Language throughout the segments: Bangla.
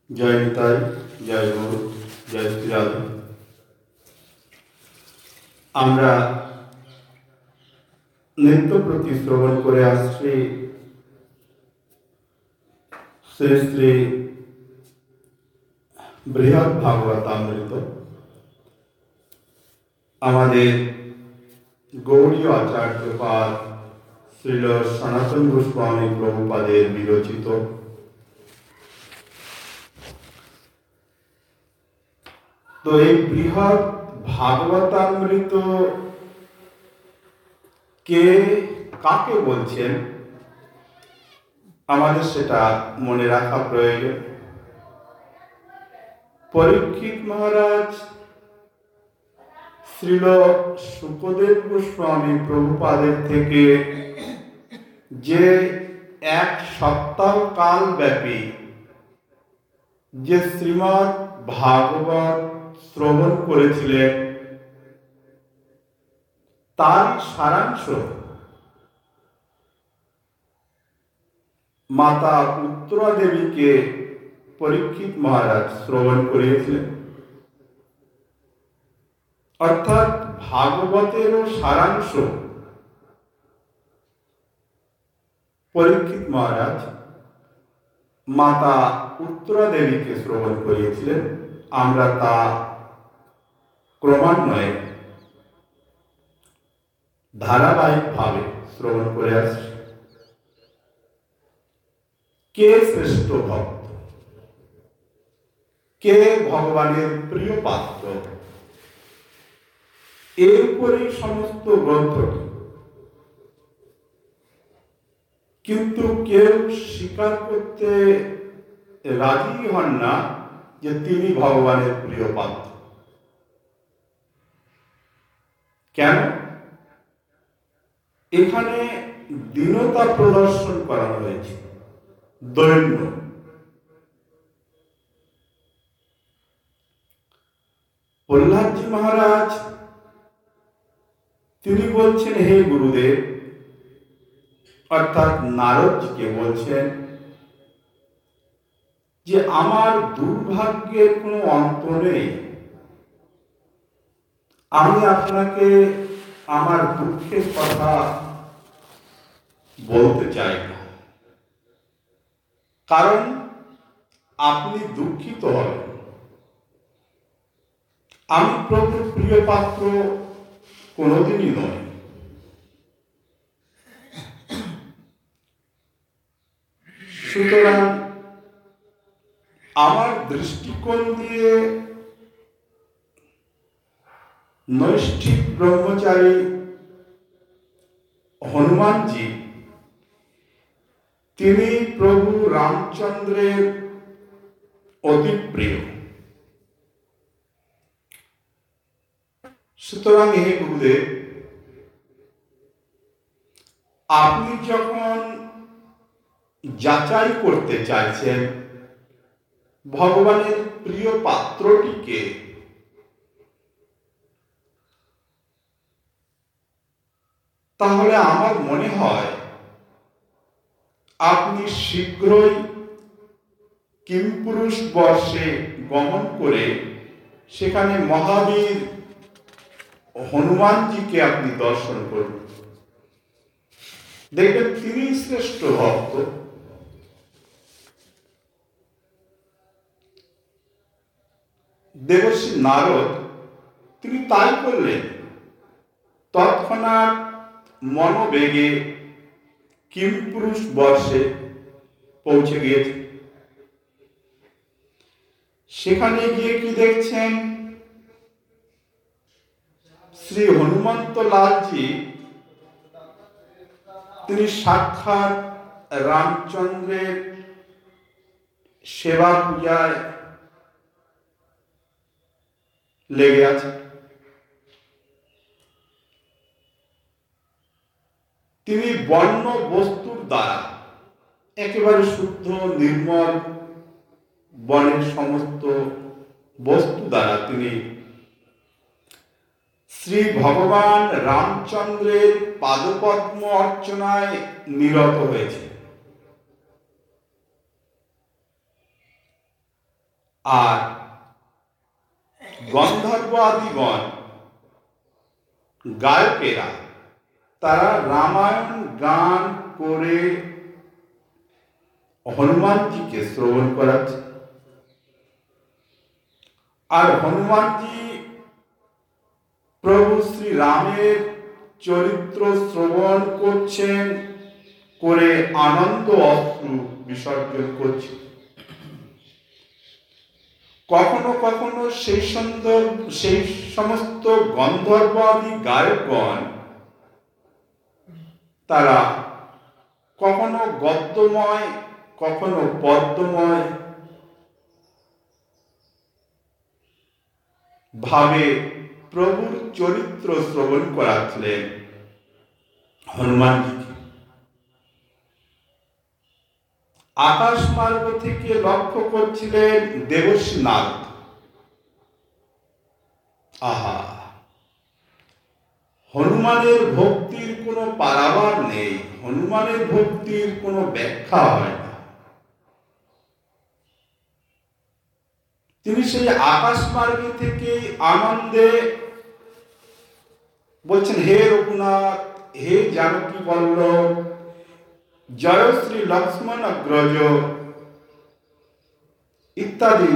জয় নিতাই, জয় গুরু, জয় শ্রীরাধে। আমরা নিত্য প্রতি শ্রবণ করে আসছি শ্রী শ্রী বৃহৎ ভাগবতামৃত। আমাদের গৌড়ীয় আচার্যপাদ শ্রীল সনাতন গোস্বামী প্রভুপাদের বিরচিত। তো এই বৃহৎ ভাগবতামৃত কে কাকে বলছেন আমাদের সেটা মনে রাখা প্রয়োজন। পরীক্ষিত মহারাজ শ্রীল শুকদেব গোস্বামী প্রভুপাদের থেকে যে এক সপ্তাহ কাল ব্যাপী যে শ্রীমদ্ ভাগবত শ্রবণ করেছিলেন, তার সারাংশ মাতা উত্তরা দেবীকে পরীক্ষিত মহারাজ শ্রবণ করিয়েছিলেন। অর্থাৎ ভাগবতেরও সারাংশ পরীক্ষিত মহারাজ মাতা উত্তরা দেবীকে শ্রবণ করিয়েছিলেন। আমরা তা ক্রমান্বয়ে ধারাবাহিকভাবে শ্রবণ করে আসছি। কে শ্রেষ্ঠ ভক্ত, কে ভগবানের প্রিয় পাত্র, এর উপরেই সমস্ত গ্রন্থটি। কিন্তু কেউ স্বীকার করতে রাজি হন না যে তিনি ভগবানের প্রিয় পাত্র। কেন? এখানে দীনতা প্রদর্শন করানো হয়েছে, দৈন্য। প্রহ্লাদজি মহারাজ তিনি বলছেন, হে গুরুদেব, অর্থাৎ নারদজিকে বলছেন যে আমার দুর্ভাগ্যের কোনো অন্ত নেই। আমি আপনাকে আমার দুঃখের কথা বলতে চাই না, কারণ আপনি দুঃখিত হবেন। আমি প্রভুর প্রিয় পাত্র কোনোদিনই নয়। সুতরাং আমার দৃষ্টিকোণ দিয়ে নৈষ্ঠিক ব্রহ্মচারী হনুমানজি তিনি প্রভু রামচন্দ্রের অতি প্রিয়। সুতরাং হে গুরুদেব, আপনি যখন যাচাই করতে চাইছেন ভগবানের প্রিয় পাত্রটিকে, তাহলে আমার মনে হয় আপনি শীঘ্রই কিমপুরুষ বর্ষে গমন করে সেখানে মহাবীর হনুমানজিকে আপনি দর্শন করুন। দেখবেন তিনি শ্রেষ্ঠ ভক্ত। দেবর্ষি নারদ তিনি তাই করলেন। তৎক্ষণাৎ মনোবেগে কিমপুরুষ বর্ষে পৌঁছে গিয়েছে। সেখানে গিয়ে কি দেখছেন? শ্রী হনুমন্ত লালজি তিনি সাক্ষাৎ রামচন্দ্রের সেবা পূজায় লেগে আছে। তিনি বর্ণ বস্তুর দ্বারা একেবারে শুদ্ধ নির্মল বনের সমস্ত বস্তু দ্বারা তিনি শ্রী ভগবান রামচন্দ্রের পাদপদ্ম অর্চনায় নিরত হয়েছে। আর গন্ধর্ব আদিগণ গায়কেরা তারা রামায়ণ গান করে হনুমানজিকে শ্রবণ করাচ্ছে। আর হনুমানজি প্রভু শ্রী রামের চরিত্র শ্রবণ করছেন, করে আনন্দ অশ্রু বিসর্জন করছেন। কখনো কখনো সেই সমস্ত গন্ধর্বাদী গায়কগণ তারা কখনো গদ্যময় কখনো পদ্যময় ভাবে প্রভুর চরিত্র শ্রবণ করাচ্ছিলেন হনুমানজিকে। আকাশ মার্গ থেকে লক্ষ্য করছিলেন দেবর্ষি নারদ। আহা, হনুমানের ভক্তির কোনো পারাবার নেই, হনুমানের ভক্তির কোনো ব্যাখ্যা হয় না। তিনি সেই আকাশ মার্গে থেকে আনন্দে বলছেন, হে রঘুনাথ, হে জানকী বল্লভ, জয় শ্রী লক্ষ্মণ অগ্রজ ইত্যাদি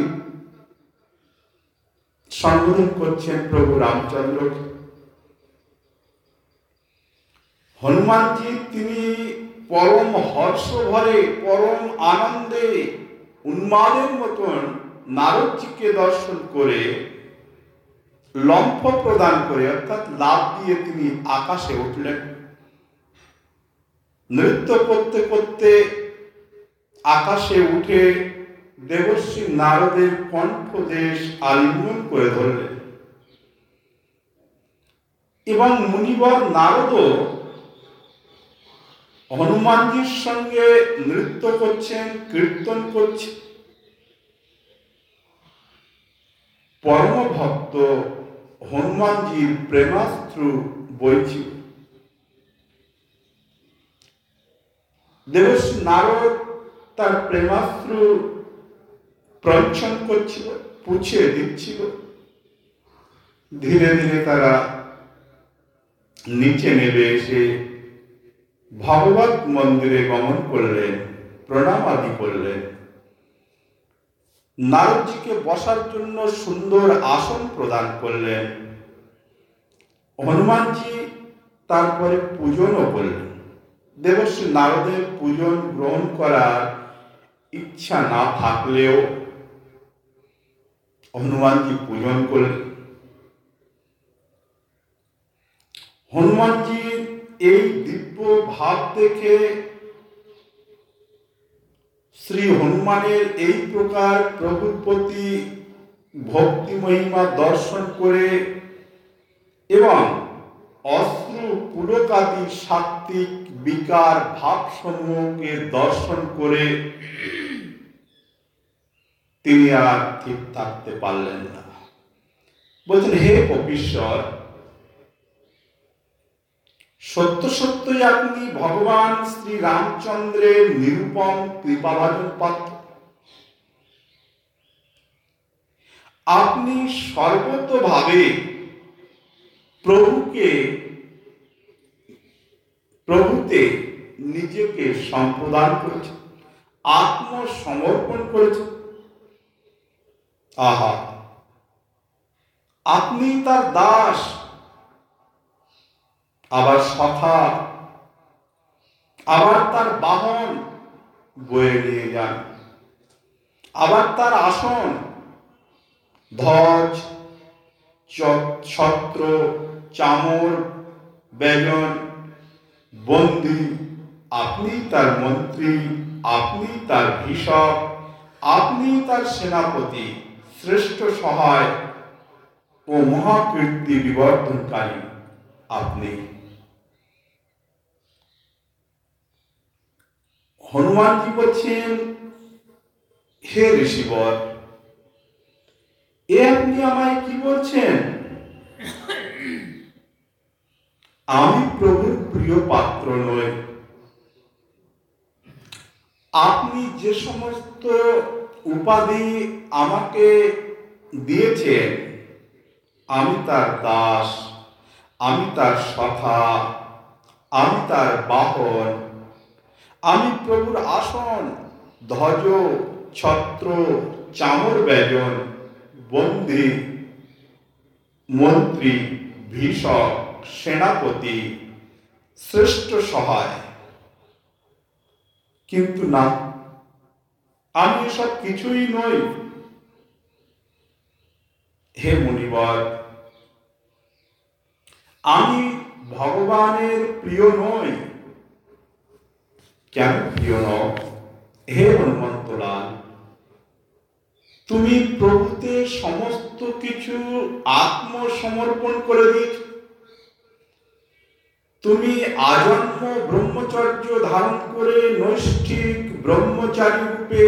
সম্বোধন করছেন প্রভু রামচন্দ্র। হনুমানজি তিনি পরম হর্ষ ভরে, পরম আনন্দে উন্মাদের মতন নারদজিকে দর্শন করে লম্ফ প্রদান করে, অর্থাৎ লাফ দিয়ে তিনি আকাশে উঠলেন। নৃত্য করতে করতে আকাশে উঠে দেবর্ষি নারদের কণ্ঠদেশ আলিঙ্গন করে ধরলেন এবং মুনিবর নারদও হনুমানজির সঙ্গে নৃত্য করছেন, কীর্তন করছেন। পরম ভক্ত হনুমানজির প্রেমাস্ত্র বইছিল। দেবর্ষি নারদ তার প্রেমাস্ত্র প্রঞ্চন করছিল, পুছিয়ে দিচ্ছিল। ধীরে ধীরে তারা নিচে নেমে এসে ভগবত মন্দিরে গমন করলেন, প্রণাম আদি করলেন। নারদজিকে বসার জন্য সুন্দর আসন প্রদান করলেন। হনুমানজি তারপরে পূজনও করলেন। দেবর্ষি নারদের পূজন গ্রহণ করার ইচ্ছা না থাকলেও হনুমানজি পূজন করলেন। হনুমানজির এই দিব্য ভাব দেখে, শ্রী হনুমানের এই প্রকার প্রভুর প্রতি ভক্তি মহিমা দর্শন করে এবং অশ্রু পুলকাদি সাত্ত্বিক বিকার ভাবসমূহকে দর্শন করে তিনি আর ঠিক থাকতে পারলেন না। বলছেন, হে কপীশ্বর, সত্য সত্যই আপনি ভগবান শ্রী রামচন্দ্রের নিরুপম কৃপাভাজন পাত্র। আপনি সর্বতোভাবে প্রভুতে নিজেকে সম্প্রদান করেছেন, আত্মসমর্পণ করেছেন। আহা, আপনি তার দাস, আবার সখা, আবার তার বাহন বয়ে নিয়ে যান, আবার তার আসন, ধ্বজ, ছত্র, চামর, ব্যজন, বন্দী। আপনি তার মন্ত্রী, আপনি তার ভীষক, আপনি তার সেনাপতি, শ্রেষ্ঠ সহায় ও মহাকীর্তি বিবর্ধনকারী আপনি। হনুমানজি বলছেন, হে ঋষিবর, এ আপনি আমায় কি বলছেন? আমি প্রভুর প্রিয় পাত্র নই। আপনি যে সমস্ত উপাধি আমাকে দিয়েছেন, আমি তার দাস, আমি তার সখা, আমি তার বাহন, আমি প্রভুর আসন, ধ্বজ, ছত্র, চামর ব্যজন, বন্দী, মন্ত্রী, ভীষক, সেনাপতি, শ্রেষ্ঠ সহায়। কিন্তু না, আমি এসব কিছুই নই। হে মুনিবর, আমি ভগবানের প্রিয় নই। কেন প্রিয় নও? হে হনুমন্তলাল, তুমি প্রভুতে সমস্ত কিছু আত্মসমর্পণ করে দিয়েছ। তুমি আজন্ম ব্রহ্মচর্য ধারণ করে নৈষ্ঠিক ব্রহ্মচারী রূপে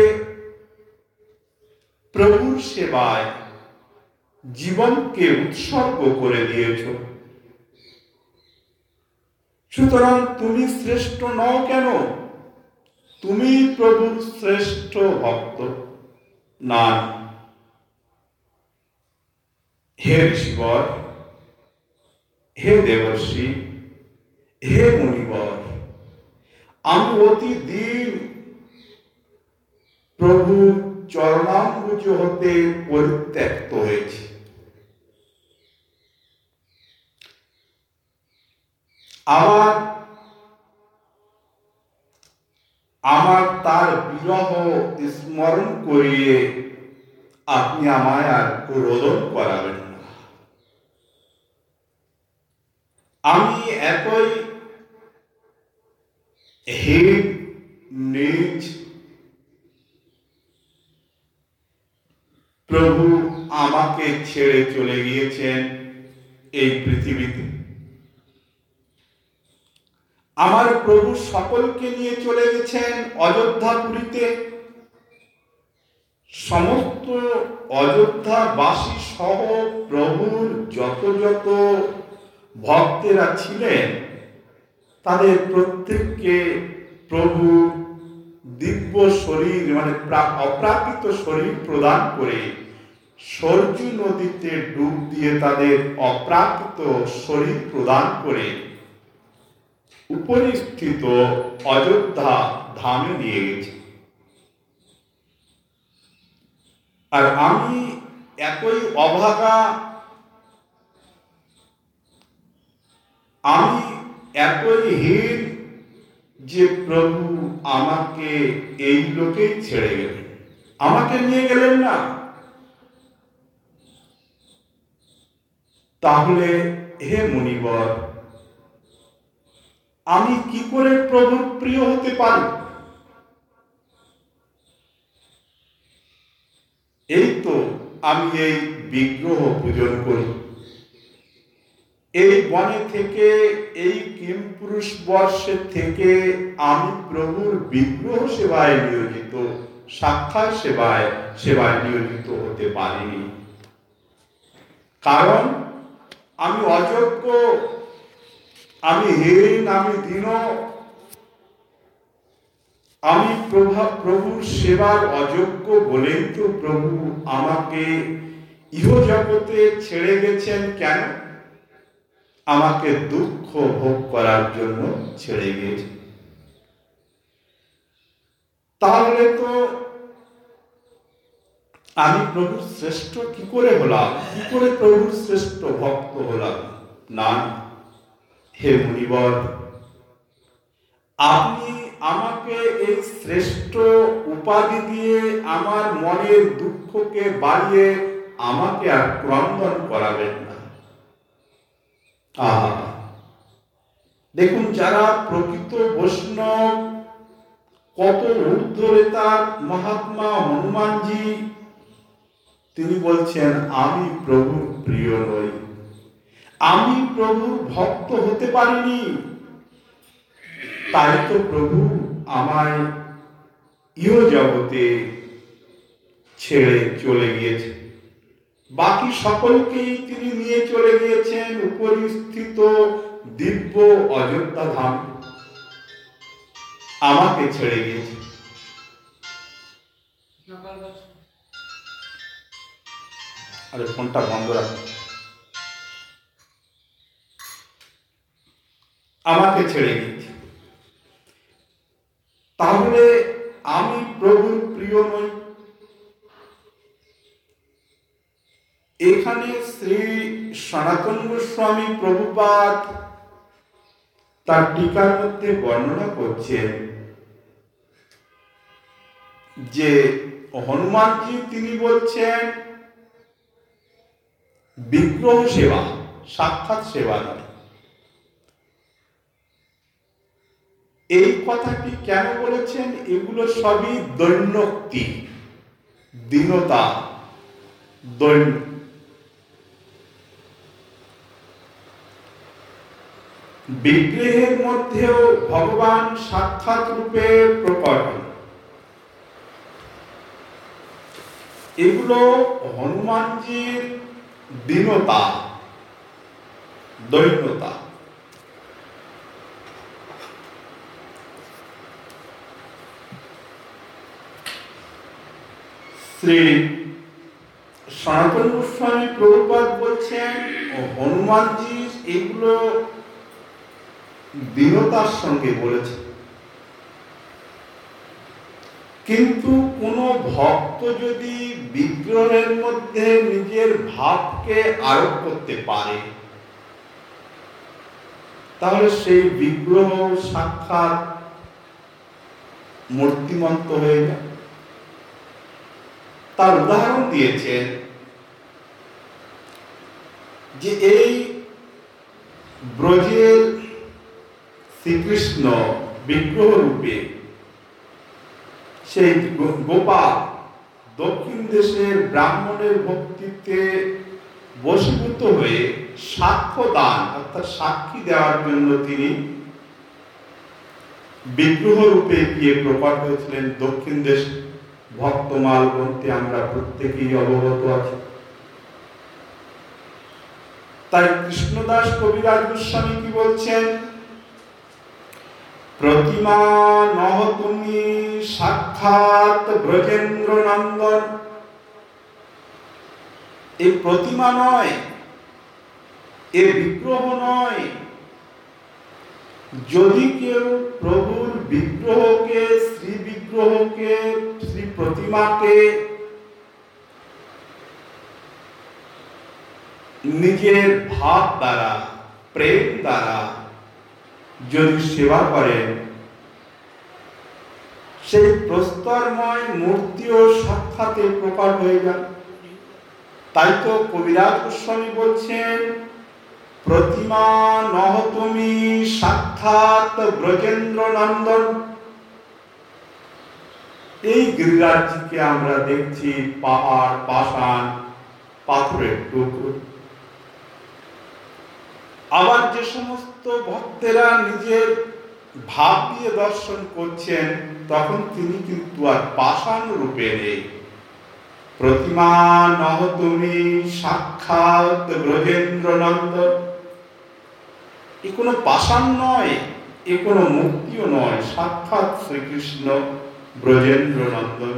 প্রভুর সেবায় জীবনকে উৎসর্গ করে দিয়েছ। সুতরাং তুমি শ্রেষ্ঠ নও কেন? তুমি প্রভুর শ্রেষ্ঠ ভক্ত না। হে ঋষিবর, হে দেবর্ষি, হে মুনিবর, আমি অতি দিন প্রভু চরণাম্বুজ হতে পরিত্যক্ত হয়েছি। আমার তার বিরহ স্মরণ করিয়ে আপনি আমায় আর রোদন করাবেন না। আমি এতই হীন নীচ, প্রভু আমাকে ছেড়ে চলে গিয়েছেন এই পৃথিবীতে। আমার প্রভু সকলকে নিয়ে চলে গেছেন অযোধ্যাপুরীতে। সমস্ত অযোধ্যাবাসী সহ প্রভুর যত যত ভক্তেরা ছিলেন, তাদের প্রত্যেককে প্রভু দিব্য শরীর মানে অপ্রাকৃত শরীর প্রদান করে সরজু নদীতে ডুব দিয়ে তাদের অপ্রাকৃত শরীর প্রদান করে উপরিস্থিত অযোধ্যা ধামে নিয়ে গেছে। আর আমি একই অভাগা, আমি এতই হীন যে প্রভু আমাকে এই লোকেই ছেড়ে গেলেন, আমাকে নিয়ে গেলেন না। তাহলে হে মুনিবর, আমি কি করে প্রভুর প্রিয় হতে পারি? এই তো আমি এই বিগ্রহ পূজন করি। এই বনে থেকে, এই কিমপুরুষ বর্ষে থেকে আমি প্রভুর বিগ্রহ সেবায় নিয়োজিত, সাক্ষাৎ সেবায় নিয়োজিত হতে পারিনি। কারণ আমি অযোগ্য, আমি হীন, আমি দীন। আমি প্রভুর সেবার অযোগ্য বলেই তো প্রভু আমাকে ইহজগতে ছেড়ে গেছেন। কেন? আমাকে দুঃখ ভোগ করার জন্য ছেড়ে গেছে। তাহলে তো আমি প্রভুর শ্রেষ্ঠ কি করে হলাম? কি করে প্রভুর শ্রেষ্ঠ ভক্ত হলাম? না, হে মুনিবর, আপনি আমাকে এই শ্রেষ্ঠ উপাধি দিয়ে আমার মনের দুঃখকে বাড়িয়ে আমাকে আর ক্রন্দন করাবেন না। দেখুন, যারা প্রকৃত বৈষ্ণব, কত ঊর্ধ্বরেতার মহাত্মা হনুমানজি, তিনি বলছেন আমি প্রভুর প্রিয় নই, আমি প্রভুর ভক্ত হতে পারিনি। তাই তো প্রভু আমায় ইহ জগতে ছেড়ে চলে গিয়েছে। বাকি সকলকেই তিনি নিয়ে চলে গিয়েছেন উপরিস্থিত দিব্য অযোধ্যা ধাম। আমাকে ছেড়ে গিয়েছে। আরে ফোনটা বন্ধ রাখো, আমাকে ছেড়ে গিয়েছে। তাহলে আমি প্রভুর প্রিয় নই? এখানে শ্রী সনাতন গোস্বামী প্রভুপাদ তার টিকার মধ্যে বর্ণনা করছেন যে হনুমানজি তিনি বলছেন বিগ্রহ সেবা, সাক্ষাৎ সেবা নয়। এই কথাটি কেন বলেছেন? এগুলো সবই দৈন্যক্তি, দীনতা, দৈন্য। বিগ্রহের মধ্যেও ভগবান সাক্ষাৎ রূপে প্রকট হন। এগুলো হনুমানজির দীনতা, দৈন্যতা। শ্রী সনাতন গোস্বামী প্রভুপাদ বলছেন হনুমানজি এগুলো দীনতার সঙ্গে বলেছে। কিন্তু কোন ভক্ত যদি বিগ্রহের মধ্যে নিজের ভাবকে আরোপ করতে পারে, তাহলে সেই বিগ্রহ সাক্ষাৎ মূর্তিমন্ত হয়ে যায়। তার উদাহরণ দিয়েছেন যে এই ব্রজের শ্রীকৃষ্ণ বিগ্রহ রূপে সেই গোপাল দক্ষিণ দেশের ব্রাহ্মণের ভক্তিতে বশীভূত হয়ে সাক্ষ্য দান অর্থাৎ সাক্ষী দেওয়ার জন্য তিনি বিগ্রহ রূপে গিয়ে প্রকট হয়েছিলেন দক্ষিণ দেশ। ভক্তমাল গ্রন্থে আমরা প্রত্যেকেই অবগত আছি। তাই কৃষ্ণদাস কবিরাজ গোস্বামী কি বলছেন? প্রতিমা নহ তুমি সাক্ষাৎ ব্রজেন্দ্র নন্দন। এই প্রতিমা নয়, এ বিগ্রহ নয়। যদি কেউ প্রভুর বিগ্রহকে, শ্রী বিগ্রহকে, শ্রী প্রতিমাকে নিজের ভাব দ্বারা, প্রেম দ্বারা যদি সেবা করেন, সেই প্রস্তরময় মূর্তিও সাক্ষাতে প্রকট হয়ে যান। তাই তো কবিরাজ গোস্বামী বলছেন প্রতিমা নহ তুমি সাক্ষাৎ ব্রজেন্দ্র নন্দন। এই গিরিরাজকে আমরা দেখছি পাহাড়, পাষাণ, পাথরের টুকরো। আবার যে সমস্ত ভক্তেরা নিজের ভাব দিয়ে দর্শন করছেন, তখন তিনি কিন্তু আর পাষাণ রূপে নেই। প্রতিমা নহ তুমি সাক্ষাৎ ব্রজেন্দ্র নন্দন। এ কোনো পাষাণ নয়, এ কোনো মুক্তিও নয়, সাক্ষাৎ শ্রীকৃষ্ণ ব্রজেন্দ্র নন্দন।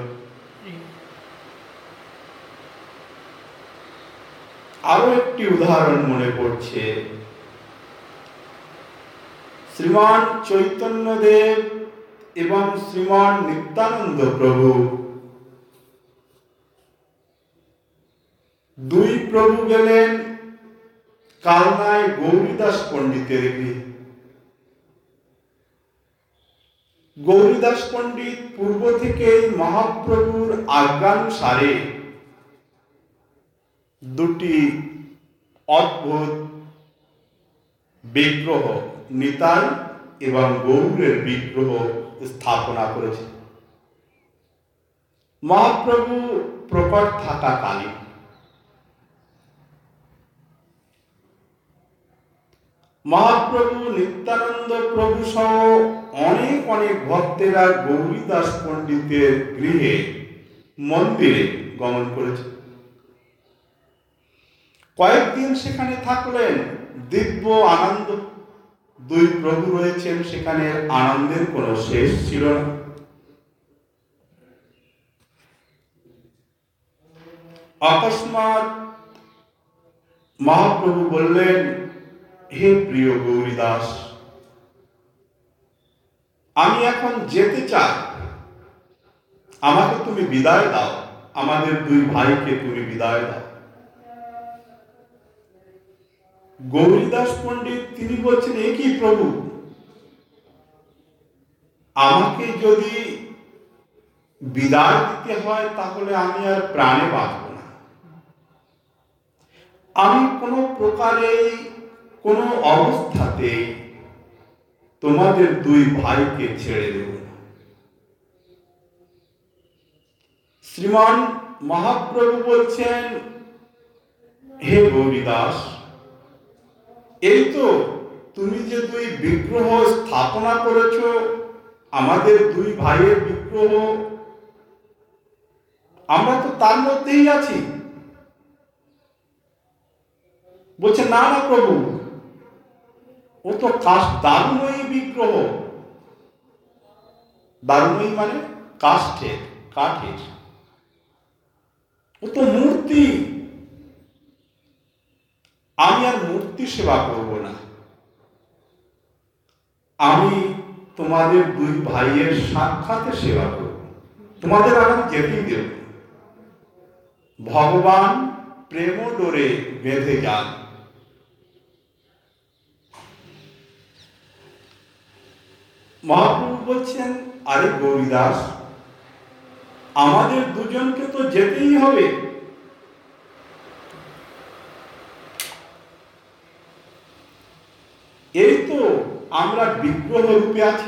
আরো একটি উদাহরণ মনে পড়ছে। শ্রীমান চৈতন্যদেব এবং শ্রীমান নিত্যানন্দ প্রভু, দুই প্রভু গেলেন কালনায় গৌরীদাস পণ্ডিতের গৃহে। গৌরীদাস পণ্ডিত পূর্ব থেকেই মহাপ্রভুর আজ্ঞানুসারে দুটি অদ্ভুত বিগ্রহ, নিতাই এবং গৌরের বিগ্রহ স্থাপনা করেছে। মহাপ্রভু প্রকট থাকাকালে মহাপ্রভু, নিত্যানন্দ প্রভু সহ অনেক অনেক ভক্তেরা গৌরীদাস পণ্ডিতের গৃহে, মন্দিরে গমন করেছে। কয়েকদিন সেখানে থাকলেন, দিব্য আনন্দ। দুই প্রভু রয়েছেন সেখানে, আনন্দের কোনো শেষ ছিল না। অকস্মাৎ মহাপ্রভু বললেন, হে প্রিয় গৌরীদাস, আমি এখন যেতে চাই, আমাকে তুমি বিদায় দাও, আমাদের দুই ভাইকে তুমি বিদায় দাও। গৌরীদাস পণ্ডিত তিনি বলছেন, এ কি প্রভু, আমাকে যদি বিদায় দিতে হয় তাহলে আমি আর প্রাণে বাঁচব না। আমি কোনো প্রকারে কোনো অবস্থাতে তোমাদের দুই ভাইকে ছেড়ে দেব না। শ্রীমান মহাপ্রভু বলছেন, হে গৌরীদাস, এই তো তুমি যে দুই বিগ্রহ স্থাপনা করেছ, আমাদের দুই ভাইয়ের বিগ্রহ, আমরা তো তার মধ্যেই আছি। বলছে, না না প্রভু, ও তো দারুময়ী বিগ্রহ। দারুময়ী মানে কাষ্ঠের, কাঠের, ও তো মূর্তি। আমি আর মূর্তি সেবা করব না, আমি তোমাদের দুই ভাইয়ের সাক্ষাতে সেবা করব, তোমাদের আমি যেতেই দেব। ভগবান প্রেম ডোরে বেঁধে যান। মহাপ্রভু বলছেন, আরে গৌরীদাস, আমাদের দুজনকে তো যেতেই হবে। এই তো আমরা বিগ্রহ রূপে আছি।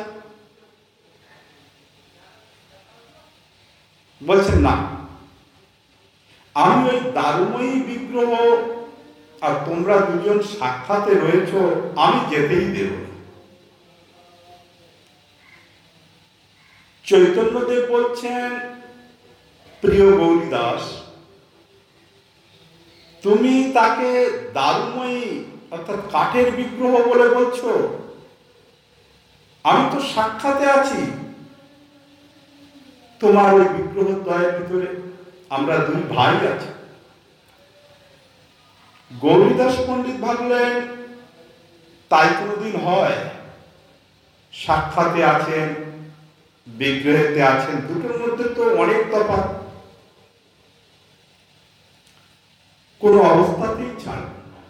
বলছেন, না, আমি ওই দারুময়ী বিগ্রহ আর তোমরা দুজন সাক্ষাতে রয়েছ, আমি যেতেই দেব। চৈতন্যদেব বলছেন, প্রিয় গৌরীদাস, তুমি তাকে দারুময়ী অর্থাৎ কাঠের বিগ্রহ বলে বলছো, আমি তো সাক্ষাতে আছি তোমার ওই বিগ্রহ দ্বয়ের ভিতরে, আমরা দুই ভাই আছি। গৌরীদাস পণ্ডিত ভাবলেন, তাই কোনোদিন হয়? সাক্ষাতে আছেন, বিগ্রহেতে আছেন, দুটোর মধ্যে তো অনেক তফাৎ, কোনো অবস্থাতেই ছাড়।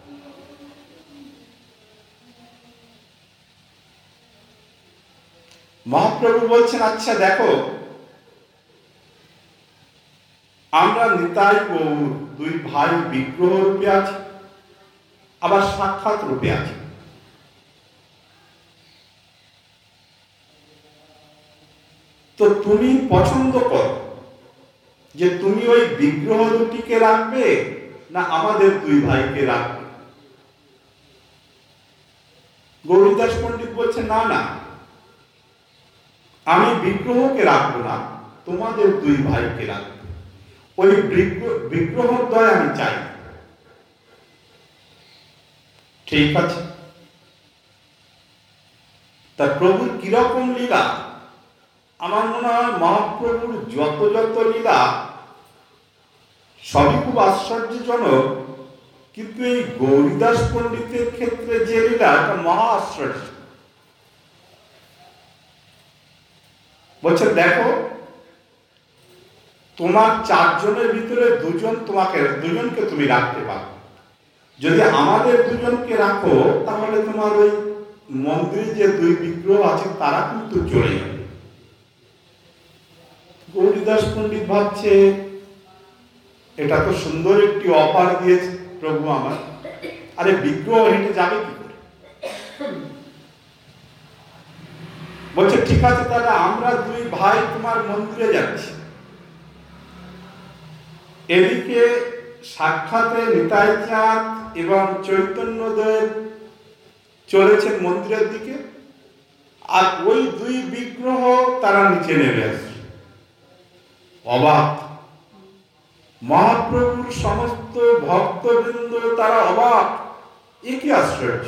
মহাপ্রভু বলছেন, আচ্ছা দেখো, আমরা নিতাই গৌর দুই ভাই বিগ্রহ রূপে আছি, আবার সাক্ষাৎ রূপে আছি। তো তুমি পছন্দ করো যে তুমি ওই বিগ্রহ দুটিকে রাখবে না আমাদের দুই ভাইকে রাখবে। গৌরীদাস পণ্ডিত বলছে, না না, আমি বিগ্রহকে রাখবো না, তোমাদের দুই ভাইকে রাখবো, ওই বিগ্রহ দ্বয় আমি চাই। ঠিক আছে। তা প্রভুর কিরকম লীলা? আমার মনে হয় মহাপ্রভুর যত যত লীলা সবই খুব আশ্চর্যজনক, কিন্তু এই গৌরীদাস পণ্ডিতের ক্ষেত্রে যে লীলা, এটা মহা আশ্চর্য। বলছে, দেখো, তোমার চারজনের ভিতরে দুজনকে তুমি রাখতে পারো, যদি আমাদের দুজনকে রাখো তাহলে তোমার ওই মন্দিরে যে দুই বিগ্রহ আছে তারা কিন্তু চলে যাবে। গৌরীদাস পণ্ডিত ভাবছে, এটা তো সুন্দর একটি অফার দিয়েছে প্রভু আমার, আরে বিগ্রহ হেঁটে যাবে কি করে? বলছে, ঠিক আছে, তাহলে আমরা দুই ভাই তোমার মন্দিরে যাচ্ছি। এদিকে সাক্ষাতে নিতাই চাঁদ এবং চৈতন্যদেব চলেছেন মন্দিরের দিকে, আর ওই দুই বিগ্রহ তারা নিচে নেমে আসছে। অবাক মহাপ্রভুর সমস্ত ভক্তবৃন্দ, তারা অবাক, এ কি আশ্চর্য।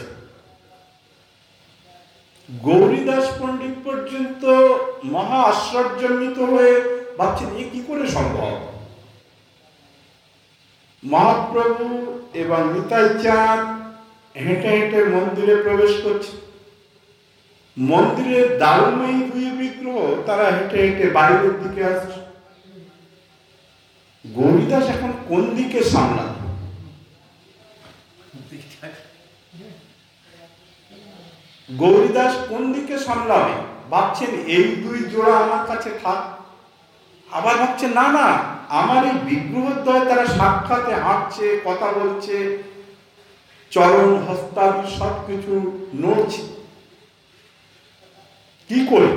গৌরীদাস পণ্ডিত পর্যন্ত মহা আশ্চর্যান্বিত হয়ে ভাবছেন, এ কি করে সম্ভব। মহাপ্রভু এবং নিতাই চাঁদ হেঁটে হেঁটে মন্দিরে প্রবেশ করছে। মন্দিরের দারুময়ী দুই বিগ্রহ তারা হেঁটে হেঁটে বাইরের দিকে আসছে। গৌরীদাস এখন কোন দিকে সামলান? গৌরীদাস কোন দিকে সামলাবে? ভাবছেন এই দুই জোড়া আমার কাছে থাক, আবার ভাবছেন না না, আমার এই বিগ্রহদ্বয় তারা সাক্ষাতে হাঁটছে, কথা বলছে, চরণ হস্তাদি সবকিছু নড়ছে, কি করে?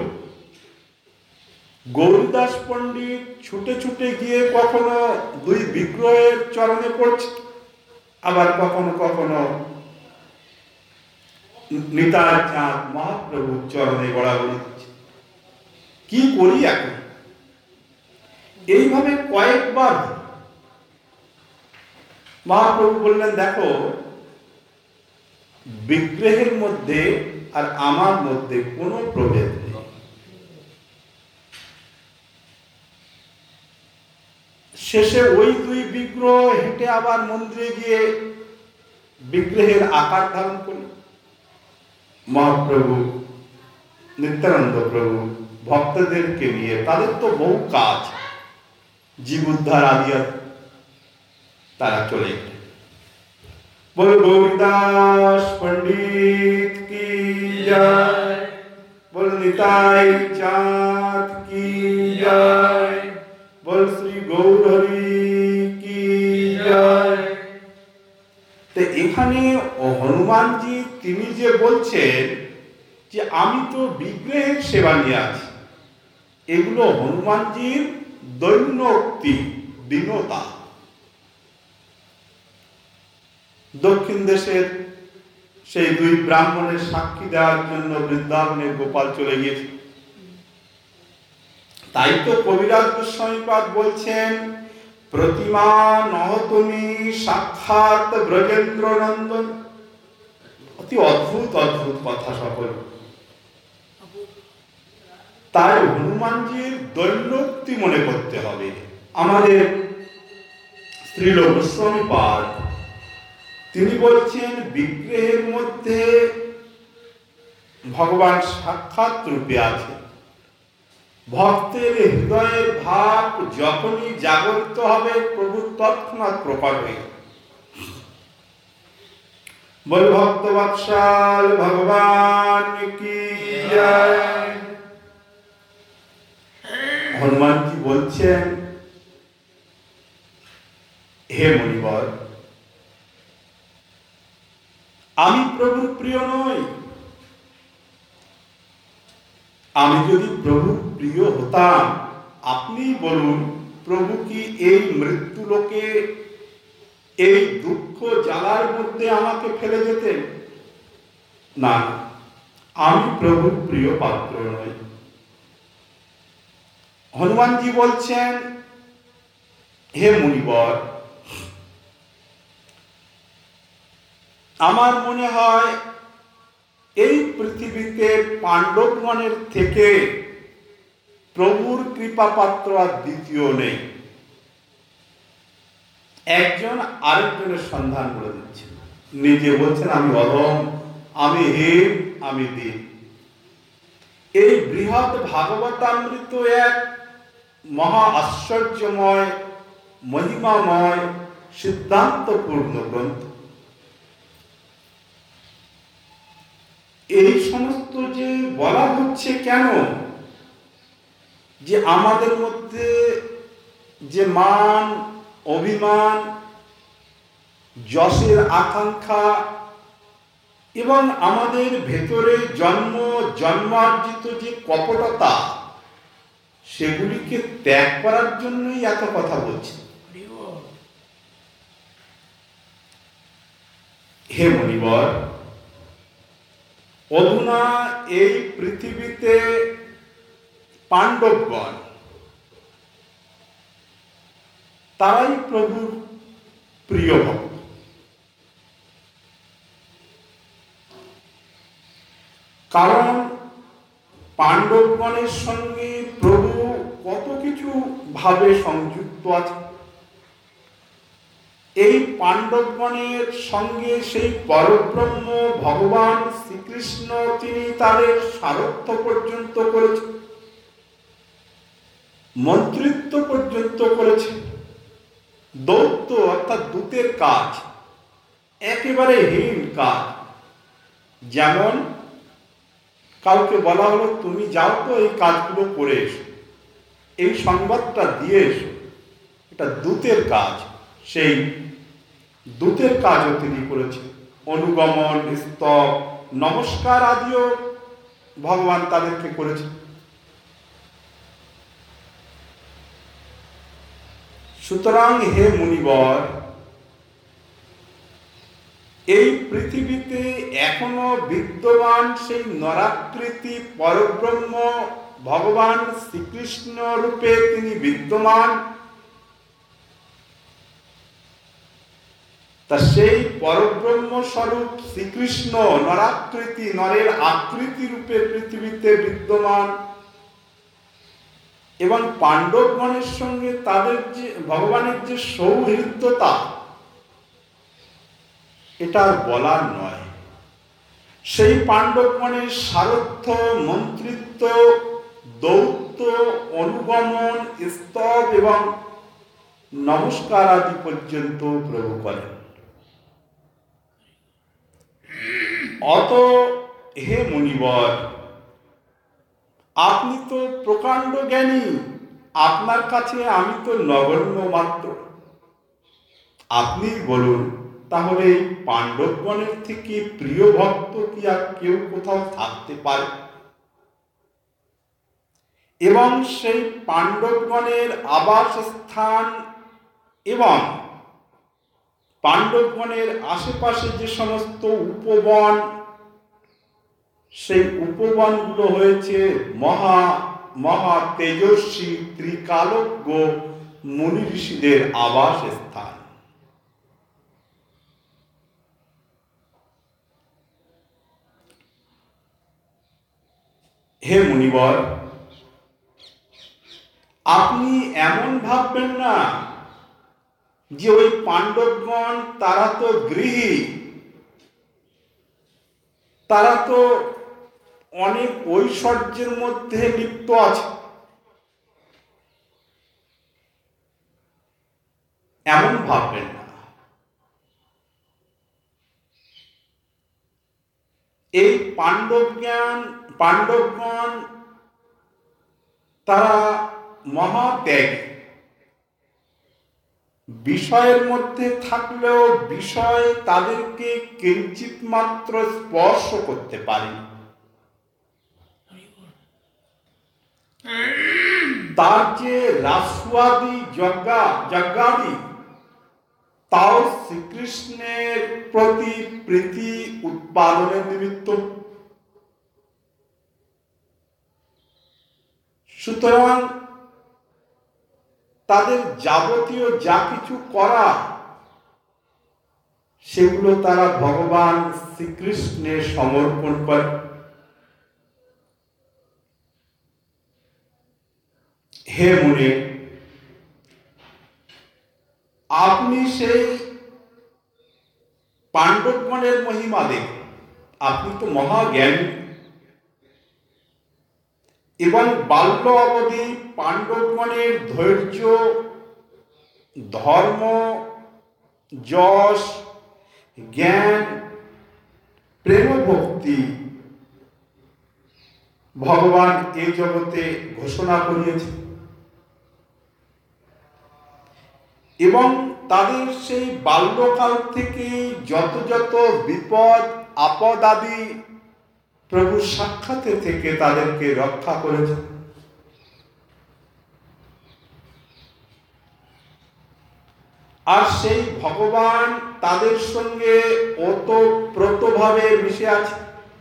গৌরীদাস পণ্ডিত ছুটে ছুটে গিয়ে কখনো দুই বিগ্রহের চরণে পড়ছে, আবার কখনো কখনো নিতাই চাঁদ মহাপ্রভুর চরণে গড়াগড়ি দিচ্ছে। কি করি এখন? এইভাবে কয়েকবার মহাপ্রভু বললেন, দেখো, বিগ্রহের মধ্যে আর আমার মধ্যে কোনো প্রভেদ নেই। শেষে ওই দুই বিগ্রহ হেঁটে আবার মন্দিরে গিয়ে বিগ্রহের আকার ধারণ করল। মহাপ্রভু নিত্যানন্দ প্রভু ভক্তদেরকে নিয়ে, তাদের তো বহু কাজ, জীব উদ্ধার আদি, তারা চলে গেল। বল গৌরীদাস পণ্ডিত কি জয়, বল নিতাই চাঁদ কি জয়, বল শ্রী গৌরহরি কি জয়। তো এখানে হনুমানজি তিনি যে বলছেন যে আমি তো বিগ্রহের সেবা নিয়ে আছি, এগুলো হনুমানজির দৈন্যোক্তি, দীনতা। দক্ষিণ দেশের সেই দুই ব্রাহ্মণের সাক্ষী দেওয়ার জন্য বৃন্দাবনে গোপাল চলে গিয়েছে। তাই তো কবিরাজ গোস্বামীপাদ বলছেন, প্রতিমা নহতমি সাক্ষাৎ ব্রজেন্দ্র নন্দন। অতি অদ্ভুত অদ্ভুত কথা সকল। তাই হনুমানজির দৈন্যোক্তি মনে করতে হবে। আমাদের শ্রীল গোস্বামীপাদ তিনি বলছেন, বিগ্রহের মধ্যে ভগবান সাক্ষাৎ রূপে আছে। ভক্তের হৃদয়ের ভাব যখনই জাগরিত হবে, প্রভু তৎক্ষণাৎ প্রকট হয়ে বল ভক্ত বৎসল ভগবান কি জয়। হনুমানজি বলছেন, হে মুনিবর, আমি প্রভুর প্রিয় নই। আমি যদি প্রভুর প্রিয় হতাম, আপনি বলুন, প্রভু কি এই মৃত্যু লোকে এই দুঃখ জ্বালার মধ্যে আমাকে ফেলে যেতেন? না, আমি প্রভুর প্রিয় পাত্র নই। হনুমানজি বলছেন, হে মুনিবর, আমার মনে হয় এই পৃথিবীতে পাণ্ডবগণের থেকে প্রভুর কৃপা পাত্র আর দ্বিতীয় নেই। একজন আরেকজনের সন্ধান করে দিচ্ছে, নিজে বলছেন আমি অধম, আমি হীন, আমি দীন। এই বৃহৎ ভাগবতামৃত এক মহা আশ্চর্যময়, মহিমাময়, সিদ্ধান্তপূর্ণ গ্রন্থ। এই সমস্ত যে বলা হচ্ছে কেন, যে আমাদের মধ্যে যে মান, অভিমান, যশের আকাঙ্ক্ষা এবং আমাদের ভেতরে জন্মার্জিত যে কপটতা, সেগুলিকে ত্যাগ করার জন্যই এত কথা বলছি। হে মুনিবর, অধুনা এই পৃথিবীতে পাণ্ডবগণ তারাই প্রভুর প্রিয় ভক্ত। কারণ পাণ্ডবগণের সঙ্গে প্রভু কত কিছু ভাবে সংযুক্ত আছে। এই পাণ্ডবগণের সঙ্গে সেই পরব্রহ্ম ভগবান শ্রীকৃষ্ণ তিনি তাদের সারথ্য পর্যন্ত করেছেন, মন্ত্রিত্ব পর্যন্ত করেছেন। দৌত্য অর্থাৎ দূতের কাজ একেবারে হীন কাজ। যেমন কাউকে বলা হলো তুমি যাও তো এই কাজগুলো করে এসো, এই সংবাদটা দিয়ে এসো, এটা দূতের কাজ। সেই দূতের কাজও তিনি করেছেন। অনুগমন, স্তব, নমস্কার আদিও ভগবান তাদেরকে করেছেন। সুতরাং হে মুনিবর, এই পৃথিবীতে এখনো বিদ্যমান সেই নরাকৃতি পরব্রহ্ম ভগবান শ্রীকৃষ্ণ রূপে তিনি বিদ্যমান। তা সেই পরব্রহ্ম স্বরূপ শ্রীকৃষ্ণ নরাকৃতি, নরের আকৃতি রূপে পৃথিবীতে বিদ্যমান। এবং পাণ্ডবগণের সঙ্গে তাদের যে ভগবানের যে সৌহৃদ্যতা, এটা আর বলার নয়। সেই পাণ্ডবগণের সারথ্য, মন্ত্রিত্ব, দৌত্য, অনুগমন, স্তব এবং নমস্কার আদি পর্যন্ত প্রভু করেন। অত হে মুনিবর, আপনি তো প্রকাণ্ড জ্ঞানী, আপনার কাছে আমি তো নগণ্য মাত্র। আপনি বলুন, তাহলে এই পাণ্ডবগণের থেকে প্রিয় ভক্ত কি আর কেউ কোথাও থাকতে পারে? এবং সেই পাণ্ডবগণের আবাস স্থান এবং পাণ্ডবগণের আশেপাশে যে সমস্ত উপবন, সেই উপবনগুলো হয়েছে মহা মহা তেজস্বী ত্রিকালজ্ঞ মুনি ঋষিদের আবাস স্থান। হে মুনিবর, আপনি এমন ভাববেন না যে ওই পাণ্ডবগণ তারা তো গৃহী, তারা তো অনেক ঐশ্বর্যের মধ্যে লিপ্ত আছে, এমন ভাববেন না। এই পাণ্ডবগণ তারা মহাত্যাগী, বিষয়ের মধ্যে থাকলেও বিষয় তাদেরকে কিঞ্চিত মাত্র স্পর্শ করতে পারে। তার যে রাসুয়াদি যজ্ঞাদি, তাও শ্রীকৃষ্ণের প্রতি প্রীতি উৎপাদনের নিমিত্ত। সুতরাং তাদের যাবতীয় যা কিছু করা, সেগুলো তারা ভগবান শ্রীকৃষ্ণের সমর্পণ করে। হে মুনি, আপনি সেই পাণ্ডবগণের মহিমা দেখুন। আপনি তো মহাজ্ঞানী এবং বাল্য অবধি পাণ্ডবগণের ধৈর্য, ধর্ম, যশ, জ্ঞান, প্রেম, ভক্তি ভগবান এই জগতে ঘোষণা করিয়েছেন। এবং তাদের সেই বাল্যকাল থেকে যত যত বিপদ আপদ আদি প্রভু সাক্ষাতে থেকে তাদেরকে রক্ষা করেছেন। আর সেই ভগবান তাদের সঙ্গে ওতপ্রোতভাবে মিশে আছে।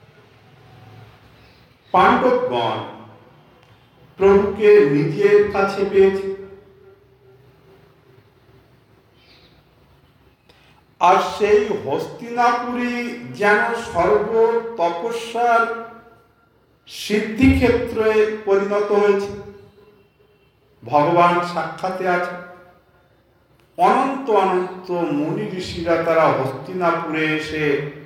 পাণ্ডবগণ প্রভুকে নিজের কাছে পেয়েছে। আর সেই হস্তিনাপুরী যেন সর্ব তপস্যার সিদ্ধিক্ষেত্রে পরিণত হয়েছে। ভগবান সাক্ষাতে আছে, অনন্ত অনন্ত মুনি ঋষিরা তারা হস্তিনাপুরে এসে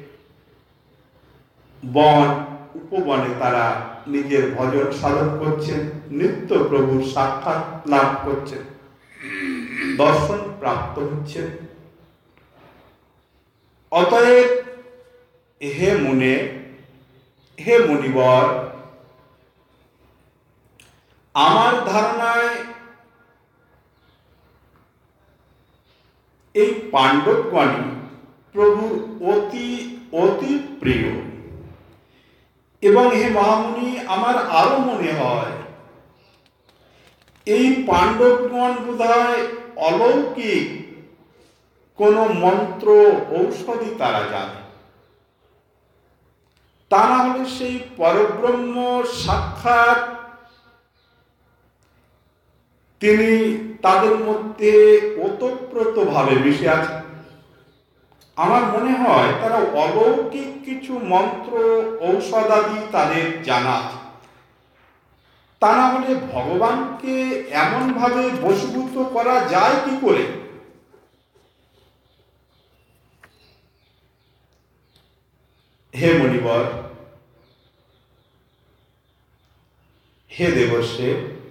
বন উপবনে তারা নিজের ভজন সাধন করছেন, নিত্য প্রভুর সাক্ষাৎ লাভ করছেন, দর্শন প্রাপ্ত হচ্ছেন। অতএব হে মুনে, হে মুনিবর, আমার ধারণায় এই পাণ্ডবগণই প্রভুর অতি অতি প্রিয়। এবং হে মহামুনি, আমার আরো মনে হয় এই পাণ্ডবগণ বোধহয় অলৌকিক কোন মন্ত্র ঔষধি তারা জানে, তা না হলে সেই পরব্রহ্ম সাক্ষাৎ তিনি তাদের মধ্যে ওতপ্রোত ভাবে মিশে আছেন। আমার মনে হয় তারা অলৌকিক কিছু মন্ত্র ঔষধাদি তাদের জানা আছে, তা না হলে ভগবানকে এমন ভাবে বশীভূত করা যায় কি করে? হে মুনিবর, হে দেবর্ষে,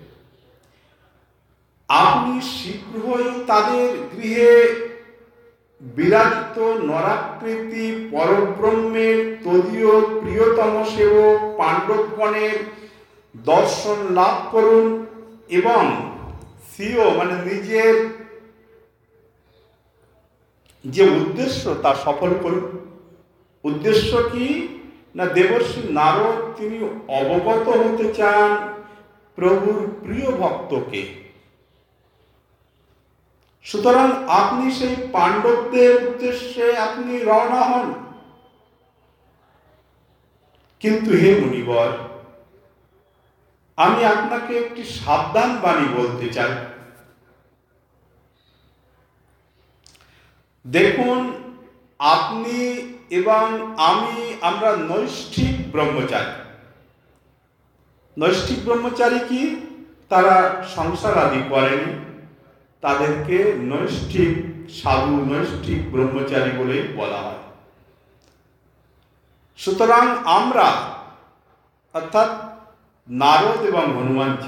আপনি শীঘ্রই তাদের গৃহে বিরাজিত নরাকৃতি পরব্রহ্মের তদীয় প্রিয়তম সেবক পাণ্ডবগণের দর্শন লাভ করুন এবং স্বীয় মানে নিজের যে উদ্দেশ্য তা সফল করুন। উদ্দেশ্য কি না, দেবর্ষি নারদ তিনি অবগত হতে চান প্রভুর প্রিয় ভক্তকে। সুতরাং আপনি সেই পাণ্ডবদের উদ্দেশ্যে আপনি রওনা হন। কিন্তু হে মুনিবর, আমি আপনাকে একটি সাবধান বাণী বলতে চাই। দেখুন, আপনি এবং আমরা নৈষ্ঠিক ব্রহ্মচারী। নৈষ্ঠিক ব্রহ্মচারী কি? তারা সংসার আদি করেনি, তাদেরকে নৈষ্ঠিক সাধু, নৈষ্ঠিক ব্রহ্মচারী বলেই বলা হয়। সুতরাং আমরা অর্থাৎ নারদ এবং হনুমানজি,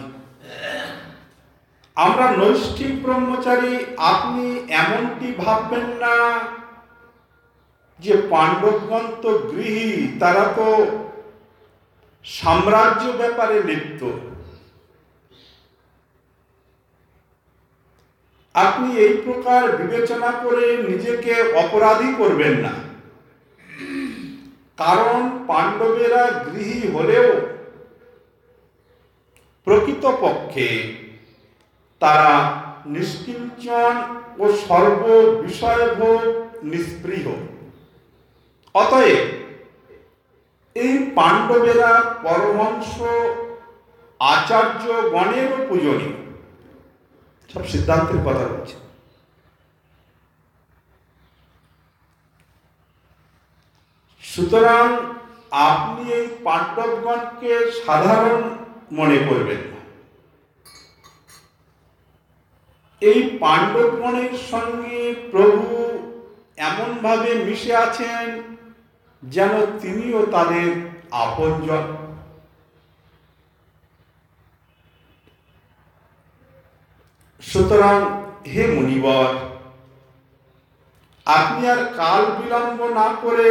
আমরা নৈষ্ঠিক ব্রহ্মচারী। আপনি এমনটি ভাববেন না যে পাণ্ডবগণ তো গৃহী, তারা তো সাম্রাজ্য ব্যাপারে লিপ্ত। আপনি এই প্রকার বিবেচনা করে নিজেকে অপরাধী করবেন না। কারণ পাণ্ডবেরা গৃহী হলেও প্রকৃতপক্ষে তারা নিষ্কিঞ্চন ও সর্ব বিষয়ভোগ নিস্পৃহ। অতএব এই পাণ্ডবেরা পরমহংস আচার্য গণেরও পূজনীয়। সব সিদ্ধান্তের কথা বলছে। সুতরাং আপনি এই পাণ্ডবগণকে সাধারণ মনে করবেন না। এই পাণ্ডবগণের সঙ্গে প্রভু এমন ভাবে মিশে আছেন যেন তিনিও তাদের আপনজন। সুতরাং হে মুনিবর, আপনি আর কাল বিলম্ব না করে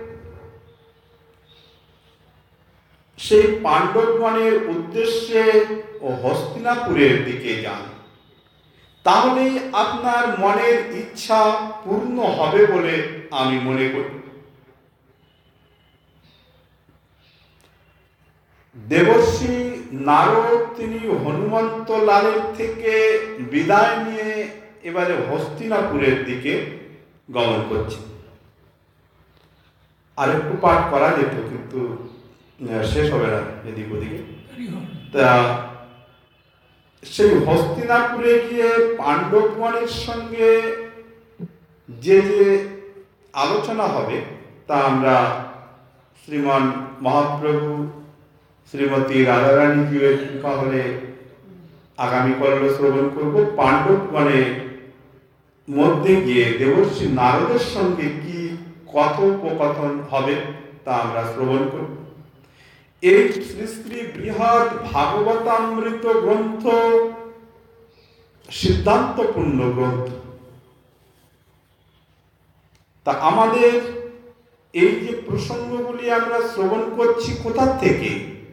সেই পাণ্ডবগণের উদ্দেশ্যে ও হস্তিনাপুরের দিকে যান। তাহলেই আপনার মনের ইচ্ছা পূর্ণ হবে বলে আমি মনে করি। দেবর্ষি নারদ তিনি হনুমন্ত লালের থেকে বিদায় নিয়ে এবারে হস্তিনাপুরের দিকে গমন করছে। আরেকটু পাঠ করা যেত, কিন্তু শেষ হবে না এদিক ওদিকে। তা সেই হস্তিনাপুরে গিয়ে পাণ্ডবগণের সঙ্গে যে যে আলোচনা হবে তা আমরা শ্রীমান মহাপ্রভু শ্রীমতী রাধারানীজির কৃপা হলে আগামীকাল শ্রবণ করব। পাণ্ডবগণের মধ্যে গিয়ে দেবর্ষি নারদের সঙ্গে কি কথোপকথন হবে তা আমরা শ্রবণ করব। এই শ্রী শ্রী বৃহৎ ভাগবতামৃত গ্রন্থ সিদ্ধান্তপূর্ণ গ্রন্থ। তা আমাদের এই যে প্রসঙ্গগুলি আমরা শ্রবণ করছি কোথা থেকে?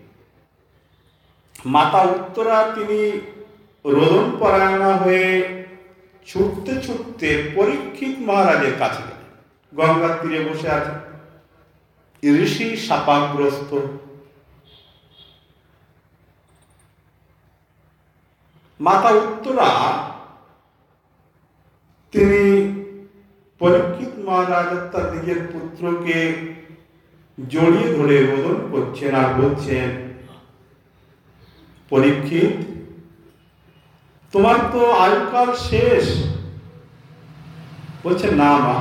মাতা উত্তরা তিনি রোদন পরায়ণা হয়ে ছুটতে ছুটতে পরীক্ষিত মহারাজের কাছে গেলেন। গঙ্গার তীরে বসে আছে, ঋষি শাপাগ্রস্ত। মাতা উত্তরা তিনি পরীক্ষিত মহারাজ তার নিজের পুত্রকে জড়িয়ে ধরে রোদন করছেন আর বলছেন, পরীক্ষিত, তোমার তো আয়ুকাল শেষ। বলছে, না মা,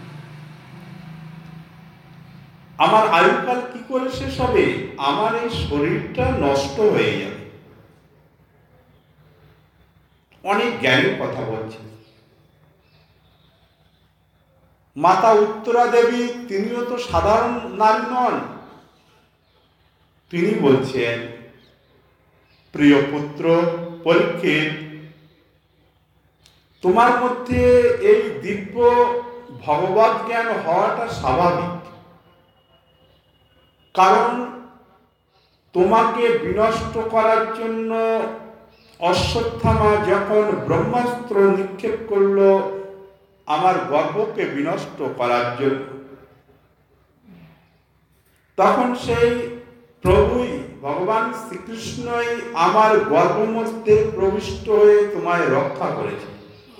আমার আয়ুকাল কি করে শেষ হবে? আমার এই শরীরটা নষ্ট হয়ে যাবে। অনেক জ্ঞানের কথা বলছে। মাতা উত্তরা দেবী তিনিও তো সাধারণ নারী নন। তিনি বলছেন, প্রিয় পুত্র পরীক্ষিত, তোমার মধ্যে এই দিব্য ভগবৎ জ্ঞান হওয়াটা স্বাভাবিক। কারণ তোমাকে বিনষ্ট করার জন্য অশ্বত্থামা যখন ব্রহ্মাস্ত্র নিক্ষেপ করলো আমার গর্ভকে বিনষ্ট করার জন্য, তখন সেই প্রভুই ভগবান শ্রীকৃষ্ণই আমার গর্ভমধ্যে প্রবিষ্ট হয়ে তোমায় রক্ষা করেছে।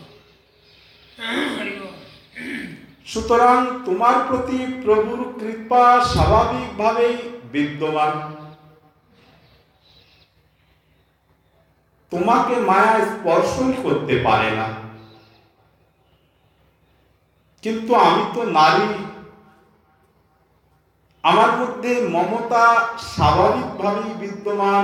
সুতরাং তোমার প্রতি প্রভুর কৃপা স্বাভাবিকভাবেই বিদ্যমান। তোমাকে মায়া স্পর্শই করতে পারে না। কিন্তু আমি তো নারী, আমার মধ্যে মমতা স্বাভাবিকভাবেই বিদ্যমান।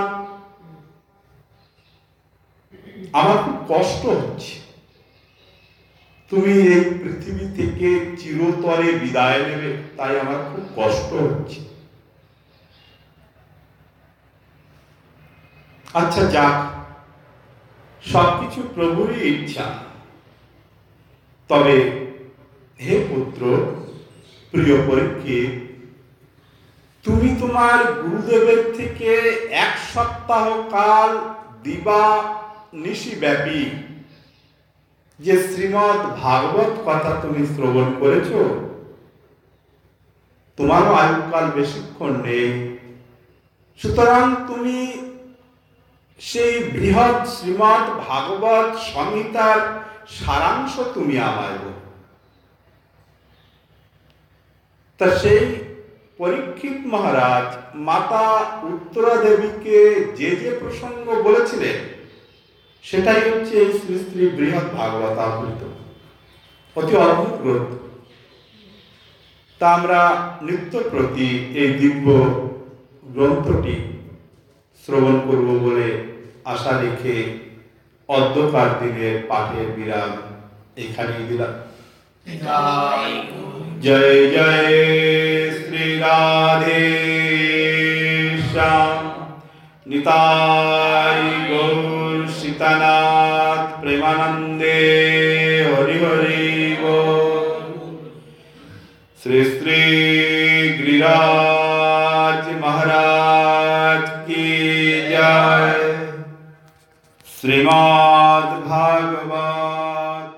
আমার খুব কষ্ট হচ্ছে, তুমি এই পৃথিবী থেকে চিরতরে বিদায় নেবে, তাই আমার খুব কষ্ট হচ্ছে। আচ্ছা যাক, সবকিছু প্রভুরই ইচ্ছা। তবে হে পুত্র, প্রিয় পরীক্ষিত, তুমি তোমার গুরুদেবের থেকে 1 সপ্তাহ কাল দিবা নিশি ব্যাপী যে শ্রীমৎ ভাগবত কথা তুমি শ্রবণ করেছ, তোমারও আয়ুকাল বেশিক্ষণ নেই। সুতরাং তুমি সেই বৃহৎ শ্রীমৎ ভাগবত সংহিতার সারাংশ তুমি আমায় বলো। তা সেই পরীক্ষিত মহারাজ মাতা উত্তরা দেবীকে যে যে প্রসঙ্গ বলেছিলেন, সেটাই হচ্ছে এই শ্রী শ্রী বৃহৎ ভাগবতামৃত, অতি অদ্ভুত গ্রন্থ। তা আমরা নিত্য প্রতি এই দিব্য গ্রন্থটি শ্রবণ করব বলে আশা রেখে অদ্যকার দিনের পাঠের বিরাম এখানেই দিলাম। জয় জয় শ্রী রাধে শ্যাম, নিতাই গৌর সীতানাথ প্রেমানন্দে হরি হরি बोल। শ্রী শ্রী गिरिराज महाराज की जय। श्रीमद् भागवत